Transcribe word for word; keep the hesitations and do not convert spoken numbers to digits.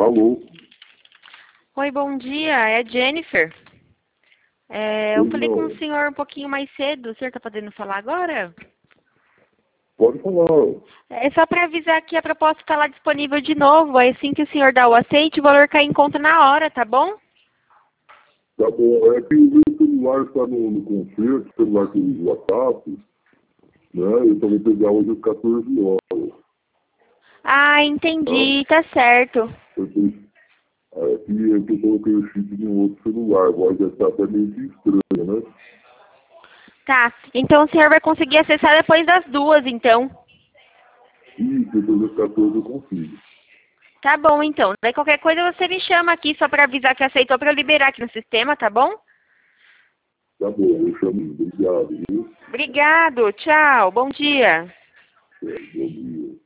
Alô? Oi, bom dia. É a Jennifer. É, eu Pois falei com não. o senhor um pouquinho mais cedo. O senhor está podendo falar agora? Pode falar. É só para avisar que a proposta está lá disponível de novo. Aí assim que o senhor dá o aceite, o valor cai em conta na hora, tá bom? Tá bom. É que o meu celular está no, no concerto, o celular que eu uso WhatsApp, né? Eu só vou pegar hoje às quatorze horas. Ah, Tá? entendi. Tá certo. Eu tenho, é que eu que eu coloquei o chip em um outro celular. A voz já está até meio que estranha, né? Tá. Então o senhor vai conseguir acessar depois das duas, então. E depois das quatorze eu consigo. Tá bom, então. Daí qualquer coisa você me chama aqui só para avisar que aceitou para eu liberar aqui no sistema, tá bom? Tá bom, eu chamo. Obrigado, viu? Obrigado. Tchau. Bom dia. É, bom dia.